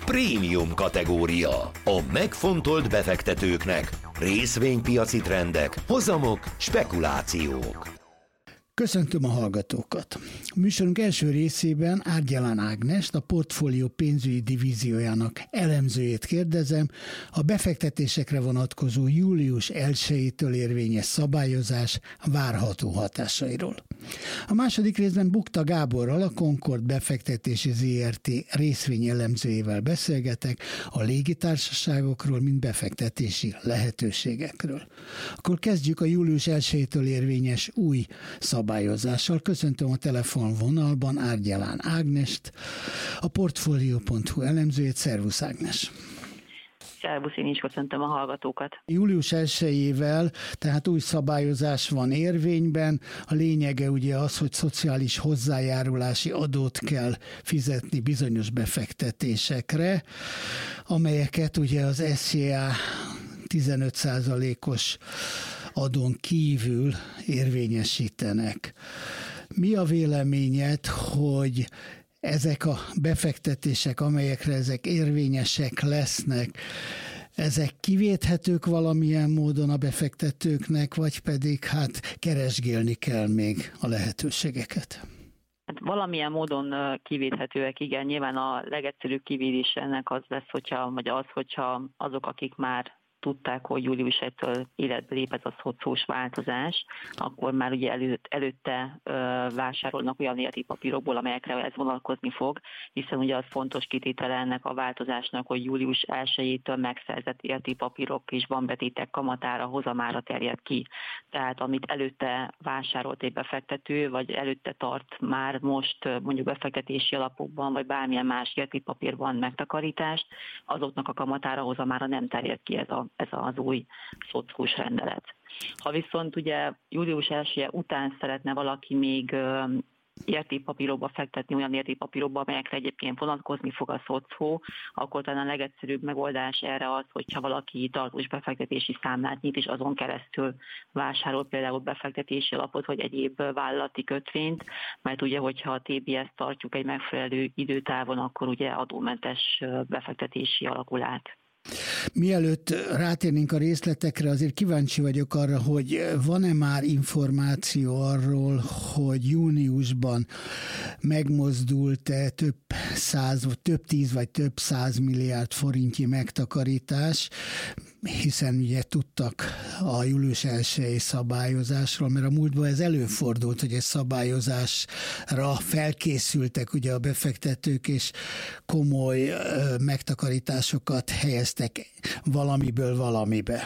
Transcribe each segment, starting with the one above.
Prémium kategória. A megfontolt befektetőknek. Részvénypiaci trendek, hozamok, spekulációk. Köszöntöm a hallgatókat! Műsorunk első részében Árgyalán Ágnest, a Portfólió pénzügyi divíziójának elemzőjét kérdezem a befektetésekre vonatkozó július 1-től érvényes szabályozás várható hatásairól. A második részben Bukta Gáborral, a Concord befektetési ZRT részvényelemzőjével beszélgetek a légitársaságokról, mint befektetési lehetőségekről. Akkor kezdjük a július 1-től érvényes új szabályozással. Köszöntöm a telefonvonalban Árgyalán Ágnest, a Portfolio.hu elemzőjét. Szervusz, Ágnes! Szervusz, én is köszöntöm a hallgatókat. Július 1-ével tehát új szabályozás van érvényben. A lényege ugye az, hogy szociális hozzájárulási adót kell fizetni bizonyos befektetésekre, amelyeket ugye az SZIA 15%-os adón kívül érvényesítenek. Mi a véleményed, hogy ezek a befektetések, amelyekre ezek érvényesek lesznek, ezek kivéthetők valamilyen módon a befektetőknek, vagy pedig keresgélni kell még a lehetőségeket? Valamilyen módon kivéthetőek, igen. Nyilván a legegyszerűbb kivédés ennek az lesz, hogyha azok, akik már tudták, hogy július 1-től életbe lép ez a szocós változás, akkor már ugye előtte vásárolnak olyan értékpapírokból, amelyekre ez vonatkozni fog, hiszen ugye az fontos kitétele ennek a változásnak, hogy július 1-től megszerzett értékpapírok és bankbetétek kamatára, hozamára terjed ki. Tehát amit előtte vásárolt egy befektető, vagy előtte tart már most mondjuk befektetési alapokban, vagy bármilyen más értékpapírban megtakarítást, azoknak a kamatára, hozamára nem terjed ki ez az új szocós rendelet. Ha viszont ugye július 1 után szeretne valaki még értékpapírokba fektetni, olyan értékpapírokba, amelyekre egyébként vonatkozni fog a szocó, akkor talán a legegyszerűbb megoldás erre az, hogyha valaki tartós befektetési számlát nyit, és azon keresztül vásárol például befektetési alapot, vagy egyéb vállalati kötvényt, mert ugye, hogyha a TBS-t tartjuk egy megfelelő időtávon, akkor ugye adómentes befektetési alakul át. Mielőtt rátérnénk a részletekre, azért kíváncsi vagyok arra, hogy van-e már információ arról, hogy júniusban megmozdult-e több 10 vagy több 100 milliárd forintnyi megtakarítás, hiszen ugye tudtak a július 1-i szabályozásról, mert a múltban ez előfordult, hogy egy szabályozásra felkészültek ugye a befektetők, és komoly megtakarításokat helyeztek valamiből valamibe.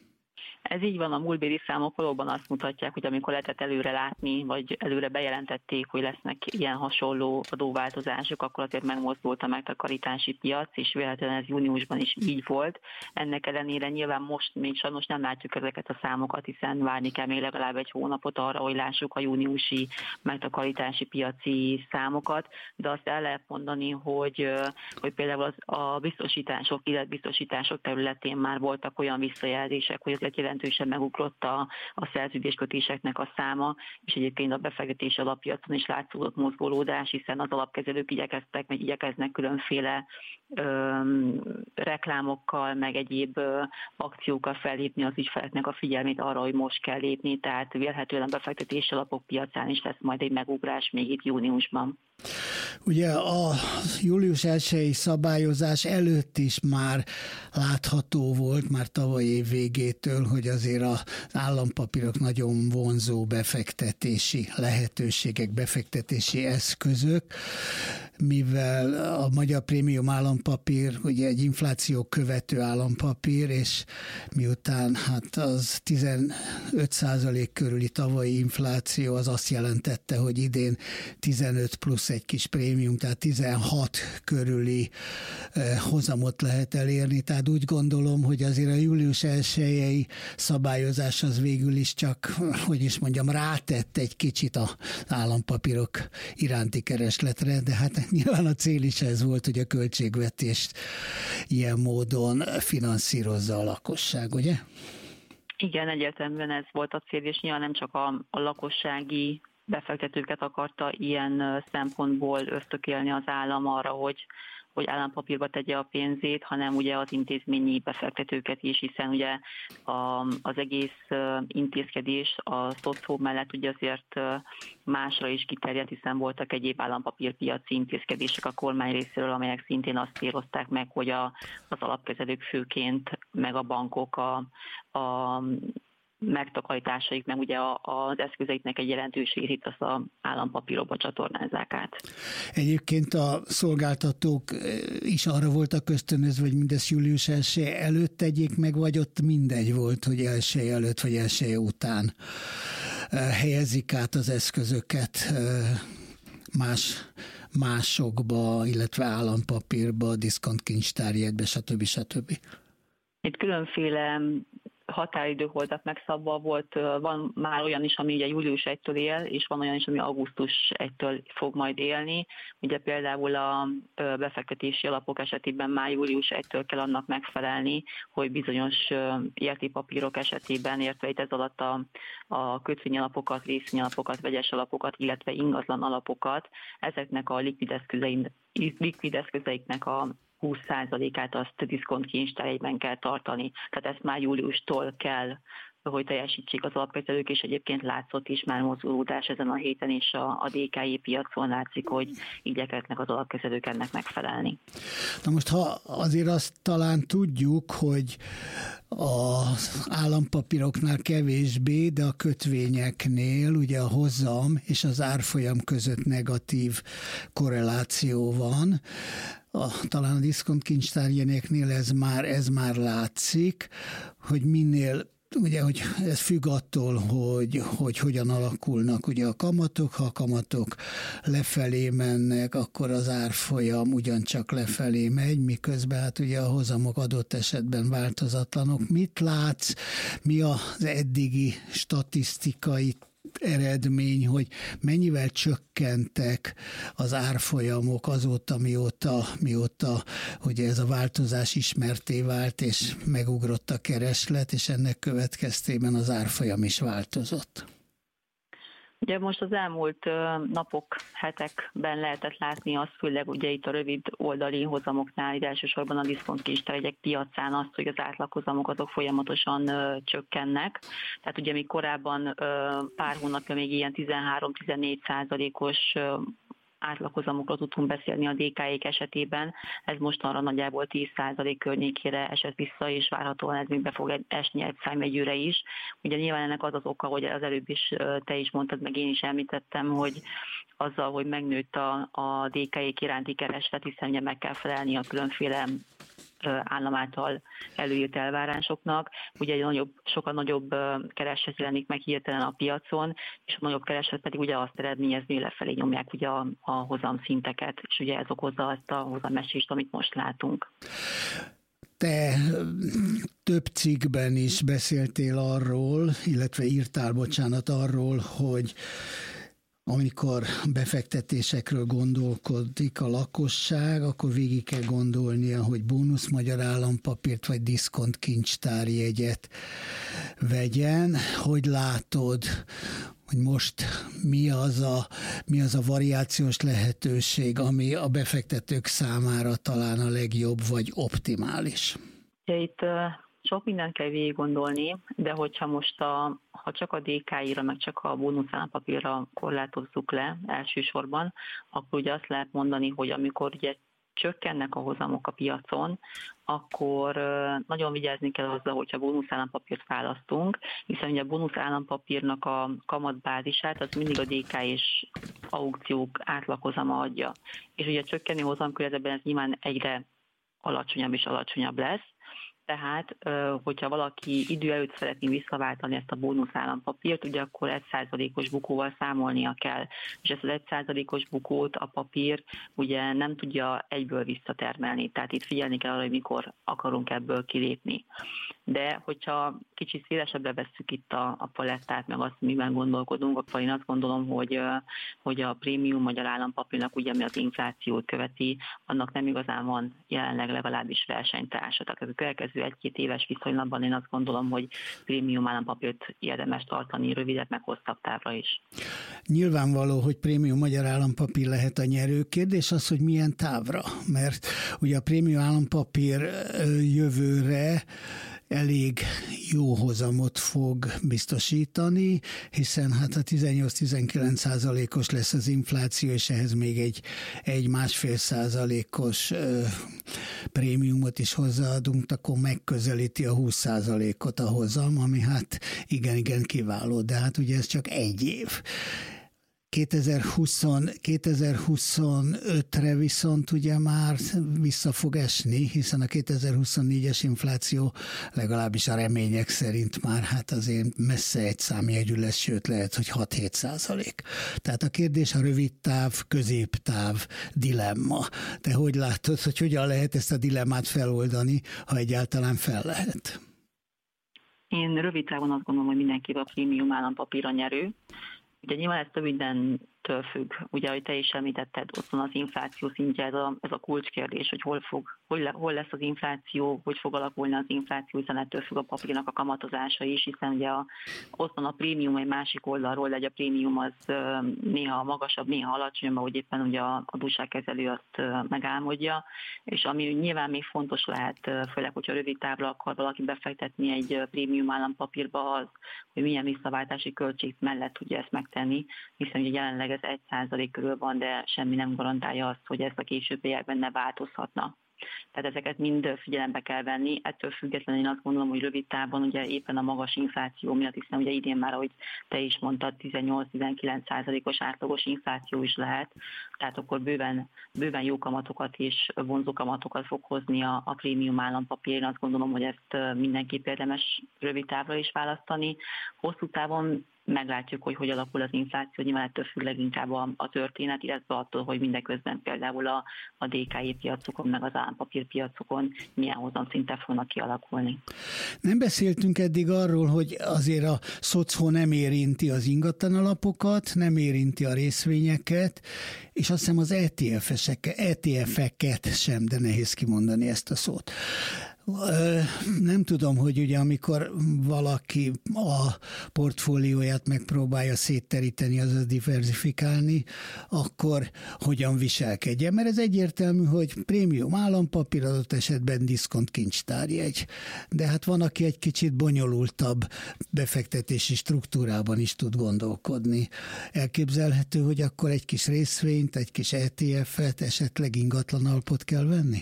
Ez így van, a múltbéli számok valóban azt mutatják, hogy amikor lehetett előre látni, vagy előre bejelentették, hogy lesznek ilyen hasonló adóváltozások, akkor azért megmozdult a megtakarítási piac, és véletlenül ez júniusban is így volt. Ennek ellenére nyilván most még sajnos nem látjuk ezeket a számokat, hiszen várni kell még legalább egy hónapot arra, hogy lássuk a júniusi megtakarítási piaci számokat, de azt el lehet mondani, hogy például a biztosítások, életbiztosítások területén már voltak olyan visszajelzések, hogy azért jelentősen megugrott a szerződéskötéseknek a száma, és egyébként a befektetési alappiacon is látszódott mozgolódás, hiszen az alapkezelők igyekeznek különféle reklámokkal, meg egyéb akciókkal fellépni az ügyfeleknek a figyelmét arra, hogy most kell lépni, tehát vélhetően a befektetési alapok piacán is lesz majd egy megugrás még itt júniusban. Ugye a július 1-i szabályozás előtt is már látható volt, már tavaly év végétől, hogy azért az állampapírok nagyon vonzó befektetési lehetőségek, befektetési eszközök, mivel a magyar prémium állampapír ugye egy infláció követő állampapír, és miután az 15% körüli tavalyi infláció, az azt jelentette, hogy idén 15 plusz egy kis prémium, tehát 16 körüli hozamot lehet elérni. Tehát úgy gondolom, hogy azért a július 1-i szabályozás az végül is csak, rátett egy kicsit az állampapírok iránti keresletre, de nyilván a cél is ez volt, hogy a költségvetést ilyen módon finanszírozza a lakosság, ugye? Igen, egyértelműen ez volt a cél, és nyilván nem csak a lakossági befektetőket akarta ilyen szempontból ösztökélni az állam arra, hogy hogy állampapírba tegye a pénzét, hanem ugye az intézményi befektetőket is, hiszen ugye az egész intézkedés a SZOCHO mellett ugye azért másra is kiterjedt, hiszen voltak egyéb állampapírpiaci intézkedések a kormány részéről, amelyek szintén azt célozták meg, hogy az alapkezelők főként, meg a bankok a megtakarításaik, meg ugye az eszközeiknek egy jelentőségét azt az állampapírokba csatornázzák át. Egyébként a szolgáltatók is arra voltak ösztönözve, hogy mindezt július 1 előtt tegyék meg, vagy ott mindegy volt, hogy 1 előtt vagy 1 után helyezik át az eszközöket másokba, illetve állampapírba, diszkontkincstárjegybe, stb. Itt különféle határidők voltak megszabva, van már olyan is, ami ugye július 1-től él, és van olyan is, ami augusztus 1-től fog majd élni. Ugye például a befektetési alapok esetében már július 1-től kell annak megfelelni, hogy bizonyos értékpapírok esetében, értve itt ez alatt a kötvényalapokat, részvényalapokat, vegyes alapokat, illetve ingatlan alapokat, ezeknek a likvid eszközeiknek a 20%-át azt diszkontkincstárjegyben kell tartani. Tehát ezt már júliustól kell, hogy teljesítsék az alapkezelők, és egyébként látszott is már mozgolódás ezen a héten, és a DKI piacon látszik, hogy igyekeznek az alapkezelők ennek megfelelni. Na most, ha azért azt talán tudjuk, hogy az állampapíroknál kevésbé, de a kötvényeknél ugye a hozam és az árfolyam között negatív korreláció van. Talán a diszkontkincstárjegyeknél ez már látszik, hogy minél, ugye, hogy ez függ attól, hogy hogyan alakulnak ugye a kamatok. Ha a kamatok lefelé mennek, akkor az árfolyam ugyancsak lefelé megy, miközben hát ugye a hozamok adott esetben változatlanok. Mit látsz, mi az eddigi statisztikai eredmény, hogy mennyivel csökkentek az árfolyamok azóta, mióta ugye ez a változás ismertté vált, és megugrott a kereslet, és ennek következtében az árfolyam is változott. Ugye most az elmúlt napok, hetekben lehetett látni azt, főleg ugye itt a rövid oldali hozamoknál, itt elsősorban a diszkontkincstárjegyek piacán azt, hogy az átlaghozamok azok folyamatosan csökkennek. Tehát ugye még korábban pár hónapja még ilyen 13-14%-os átlaghozamokról tudtunk beszélni a DK-ék esetében, ez mostanra nagyjából 10% környékére esett vissza, és várhatóan ez még be fog esni egy számjegyűre is. Ugye nyilván ennek az az oka, hogy az előbb is te is mondtad, meg én is említettem, hogy azzal, hogy megnőtt a DK-ék iránti kereslet, hiszen ugye meg kell felelni a különféle állam által előírt elvárásoknak. Ugye sokkal nagyobb kereslet jelenik meg hirtelen a piacon, és a nagyobb kereslet pedig ugye azt eredményezni, hogy lefelé nyomják ugye a hozamszinteket, és ugye ez okozza azt a hozamesést, amit most látunk. Te több cikkben is beszéltél arról, illetve írtál, arról, hogy amikor befektetésekről gondolkodik a lakosság, akkor végig kell gondolnia, hogy bónusz magyar állampapírt vagy diszkontkincstárjegyet vegyen. Hogy látod, hogy most mi az a variációs lehetőség, ami a befektetők számára talán a legjobb vagy optimális? Itt sok mindent kell végig gondolni, de hogyha most ha csak a DK-ra, meg csak a bónusz állampapírra korlátozzuk le elsősorban, akkor ugye azt lehet mondani, hogy amikor ugye csökkennek a hozamok a piacon, akkor nagyon vigyázni kell azzal, hogyha bónusz állampapírt választunk, hiszen ugye a bónusz állampapírnak a kamatbázisát az mindig a DK és aukciók átlaghozama adja. És ugye a csökkenő hozamkörzetben ez nyilván egyre alacsonyabb és alacsonyabb lesz. Tehát, hogyha valaki idő előtt szeretné visszaváltani ezt a bónusz állampapírt, ugye akkor 1%-os bukóval számolnia kell. És ezt az 1%-os bukót a papír ugye nem tudja egyből visszatermelni. Tehát itt figyelni kell arra, hogy mikor akarunk ebből kilépni. De hogyha kicsit szélesebbre vesszük itt a palettát, meg azt, miben gondolkodunk, akkor én azt gondolom, hogy a prémium magyar állampapírnak, ugye, ami az inflációt követi, annak nem igazán van jelenleg legalábbis versenytársa. Tehát a következő következő 1-2 éves viszonylatban én azt gondolom, hogy prémium állampapírt érdemes tartani rövidebb, meg hosszabb távra is. Nyilvánvaló, hogy prémium magyar állampapír lehet a nyerő. Kérdés az, hogy milyen távra, mert ugye a prémium állampapír jövőre elég jó hozamot fog biztosítani, hiszen hát a 18-19%-os lesz az infláció, és ehhez még egy 1,5%-os prémiumot is hozzáadunk, akkor megközelíti a 20%-ot a hozam, ami hát igen kiváló, de hát ugye ez csak egy év. 2025-re viszont ugye már vissza fog esni, hiszen a 2024-es infláció legalábbis a remények szerint már hát azért messze egy számjegyű lesz, sőt lehet, hogy 6-7%. Tehát a kérdés a rövid táv, középtáv dilemma. Te hogy látod, hogy hogyan lehet ezt a dilemmát feloldani, ha egyáltalán fel lehet? Én rövid távon azt gondolom, hogy mindenki a prémium állampapíra nyerő. Ugye nyilván ez több mindentől függ. Ugye, ahogy te is említetted, ott van az infláció szintje, ez a kulcskérdés, hogy hol lesz az infláció, hogy fog alakulni az infláció, hiszen ettől függ a papírnak a kamatozása is, hiszen ugye ott van a prémium egy másik oldalról, de a prémium az néha magasabb, néha alacsonyabb, ahogy éppen ugye a adósságkezelő azt megálmodja, és ami nyilván még fontos lehet, főleg, hogyha rövid távra akar valaki befektetni egy prémium állampapírba, az, hogy milyen visszaváltási költség mellett tudja ezt megtenni, hiszen ugye jelenleg ez 1% körül van, de semmi nem garantálja azt, hogy ez a későbbiekben ne változhatna. Tehát ezeket mind figyelembe kell venni. Ettől függetlenül én azt gondolom, hogy rövid távon ugye éppen a magas infláció miatt, hiszen ugye idén már, ahogy te is mondtad, 18-19%-os átlagos infláció is lehet, tehát akkor bőven jó kamatokat és vonzó kamatokat fog hozni a prémium állampapír. Én azt gondolom, hogy ezt mindenképp érdemes rövid távra is választani. Hosszú távon meglátjuk, hogy alakul az infláció, nyilván ettől függ leginkább a történet, illetve attól, hogy mindeközben például a DKI piacokon, meg az állampapírpiacokon milyen hozamszintek fognak kialakulni. Nem beszéltünk eddig arról, hogy azért a SZOCHO nem érinti az ingatlan alapokat, nem érinti a részvényeket, és azt hiszem az ETF-eket sem, de nehéz kimondani ezt a szót. Nem tudom, hogy ugye amikor valaki a portfólióját megpróbálja szétteríteni, azaz diversifikálni, akkor hogyan viselkedjen, mert ez egyértelmű, hogy prémium állampapír, adott esetben diszkont kincstárjegy. De hát van, aki egy kicsit bonyolultabb befektetési struktúrában is tud gondolkodni. Elképzelhető, hogy akkor egy kis részvényt, egy kis ETF-et, esetleg ingatlan alapot kell venni?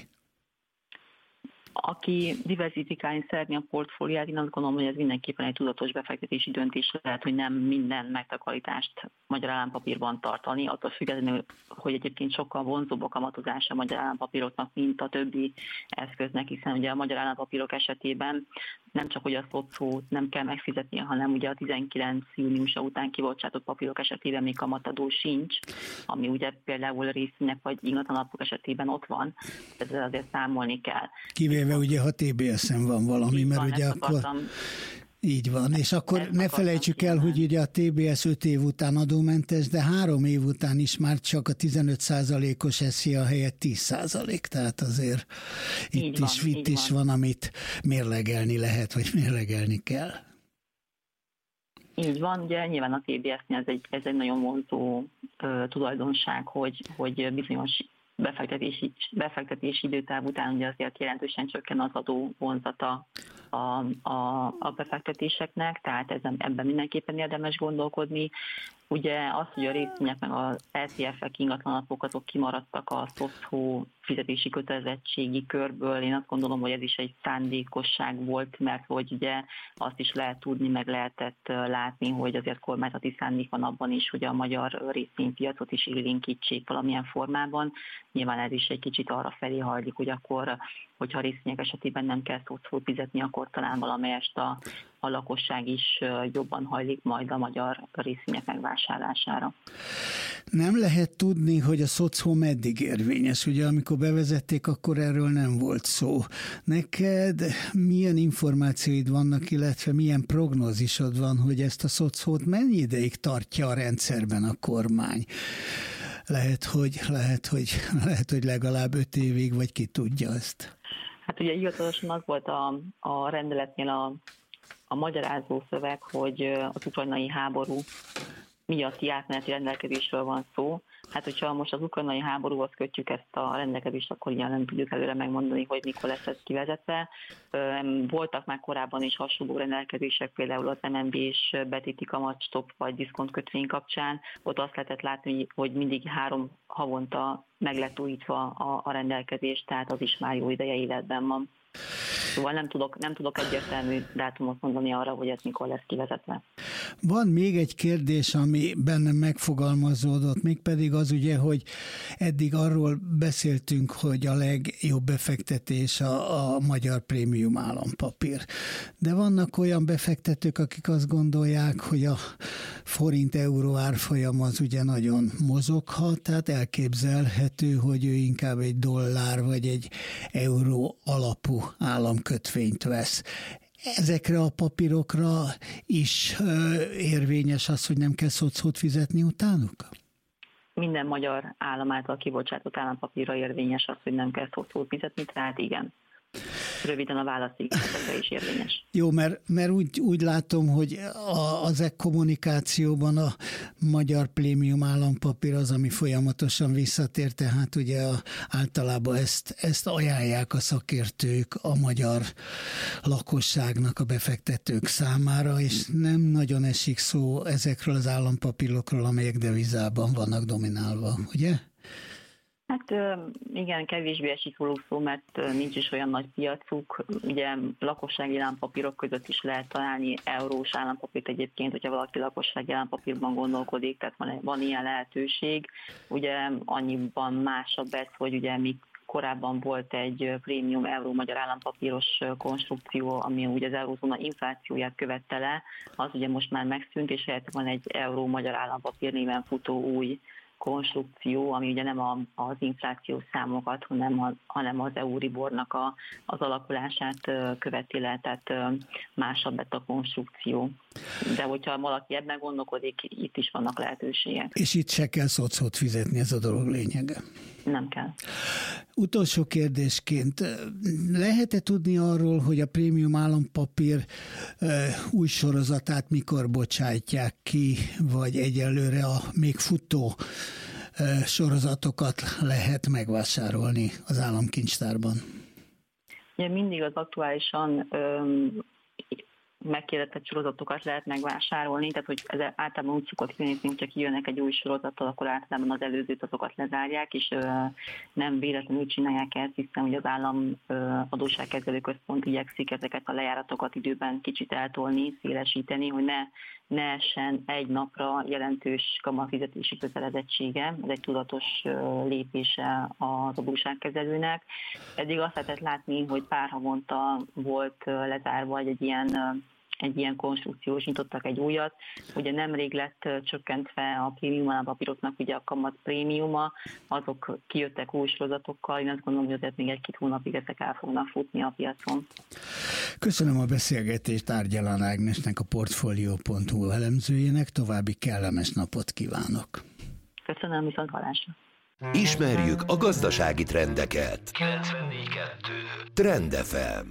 Aki diversifikálni szeretné a portfóliát, én azt gondolom, hogy ez mindenképpen egy tudatos befektetési döntés lehet, hogy nem minden megtakarítást magyar állampapírban tartani, attól függetlenül, hogy egyébként sokkal vonzóbb a kamatozása a magyar állampapíroknak, mint a többi eszköznek, hiszen ugye a magyar állampapírok esetében nem csak, hogy a SZOCHO nem kell megfizetni, hanem ugye a 19 júniusa után kibocsátott papírok esetében még kamatadó sincs, ami ugye például részvények vagy ingatlanalapok esetében ott van, ezzel azért számolni kell. Kivéve ugye, ha TBS-en van valami, mert van, ugye akkor... Így van, és akkor ne felejtsük el, hogy ugye a TBS 5 év után adómentes, de 3 év után is már csak a 15%-os SZIA helyett 10%, tehát azért itt is van, amit mérlegelni lehet, vagy mérlegelni kell. Így van, ugye nyilván a TBS-nél ez egy nagyon vonzó tulajdonság, hogy bizonyos befektetési időtáv után ugye azért jelentősen csökken az adó vonzata a befektetéseknek, tehát ebben mindenképpen érdemes gondolkodni. Ugye az, hogy a részvények meg az ETF-ek, ingatlanalapok azok kimaradtak a SZOCHO fizetési kötelezettségi körből, én azt gondolom, hogy ez is egy szándékosság volt, mert hogy ugye azt is lehet tudni, meg lehetett látni, hogy azért kormányzati szándék van abban is, hogy a magyar részvénypiacot is élénkítsék valamilyen formában. Nyilván ez is egy kicsit arra felé hajlik, hogy akkor, hogyha a részvények esetében nem kell SZOCHO fizetni, akkor talán valamelyest a lakosság is jobban hajlik majd a magyar részvények megvásárlására. Nem lehet tudni, hogy a SZOCHO meddig érvényes. Ugye amikor bevezették, akkor erről nem volt szó. Neked milyen információid vannak, illetve milyen prognózisod van, hogy ezt a SZOCHO-t mennyi ideig tartja a rendszerben a kormány? Lehet, hogy legalább 5 évig, vagy ki tudja ezt? Hát ugye hivatalosan az volt a rendeletnél a magyarázó szöveg, hogy az ukrajnai háború miatti átmeneti rendelkezésről van szó. Hát, hogyha most az ukrajnai háborúhoz kötjük ezt a rendelkezést, akkor ugye nem tudjuk előre megmondani, hogy mikor lesz ez kivezetve. Voltak már korábban is hasonló rendelkezések, például az MNB és betéti kamatstop vagy diszkontkötvény kapcsán. Ott azt lehetett látni, hogy mindig 3 havonta meg lett újítva a rendelkezés, tehát az is már jó ideje életben van. Szóval nem tudok egyértelmű dátumot mondani arra, hogy ez mikor lesz kivezetve. Van még egy kérdés, ami bennem megfogalmazódott, mégpedig az ugye, hogy eddig arról beszéltünk, hogy a legjobb befektetés a magyar prémium állampapír. De vannak olyan befektetők, akik azt gondolják, hogy a forint-euró árfolyam az ugye nagyon mozoghat, tehát elképzelhető, hogy ő inkább egy dollár vagy egy euró alapú államkötvényt vesz. Ezekre a papírokra is érvényes az, hogy nem kell szocót fizetni utánuk? Minden magyar állam által kibocsátott állampapírra érvényes az, hogy nem kell szocót fizetni, tehát igen. Röviden a válasz ezekre is érvényes. Jó, mert úgy látom, hogy az kommunikációban a magyar prémium állampapír az, ami folyamatosan visszatér, tehát ugye általában ezt ajánlják a szakértők a magyar lakosságnak, a befektetők számára, és nem nagyon esik szó ezekről az állampapírokról, amelyek devizában vannak dominálva, ugye? Hát igen, kevésbé esik róluk szó, mert nincs is olyan nagy piacuk. Ugye lakossági állampapírok között is lehet találni eurós állampapírt egyébként, hogyha valaki lakossági állampapírban gondolkodik, tehát van ilyen lehetőség. Ugye annyiban másabb ez, hogy ugye mi korábban volt egy prémium euró-magyar állampapíros konstrukció, ami ugye az eurózóna inflációját követte le, az ugye most már megszűnt, és helyett van egy euró-magyar állampapír néven futó új konstrukció, ami ugye nem az inflációs számokat, hanem az Euribornak az alakulását követi le, tehát másabb lett a konstrukció. De hogyha valaki ebben gondolkodik, itt is vannak lehetőségek. És itt se kell szocót fizetni, ez a dolog lényege. Nem kell. Utolsó kérdésként, lehet-e tudni arról, hogy a prémium állampapír új sorozatát mikor bocsátják ki, vagy egyelőre a még futó sorozatokat lehet megvásárolni az államkincstárban? Ugye mindig az aktuálisan megkérdezett sorozatokat lehet megvásárolni, tehát hogy ez általában úgy szokott kinézni, hogyha kijönnek egy új sorozattal, akkor általában az előzőt azokat lezárják, és nem véletlenül csinálják ezt, hiszen hogy az állam adósságkezelő központ igyekszik ezeket a lejáratokat időben kicsit eltolni, szélesíteni, hogy ne essen egy napra jelentős kamatfizetési kötelezettsége. Ez egy tudatos lépése az adósságkezelőnek. Eddig azt lehetett látni, hogy pár havonta volt lezárva egy ilyen konstrukció, és nyitottak egy újat. Ugye nemrég lett csökkentve a prémium állampapíroknak ugye a kamat prémiuma, azok kijöttek új sorozatokkal, én azt gondolom, hogy azért még 1-2 hónapig ezek el fognak futni a piacon. Köszönöm a beszélgetést Tárgyalán Ágnesnek, a Portfolio.hu elemzőjének, további kellemes napot kívánok. Köszönöm, viszont hallásra. Ismerjük a gazdasági trendeket. 94.2 Trend FM.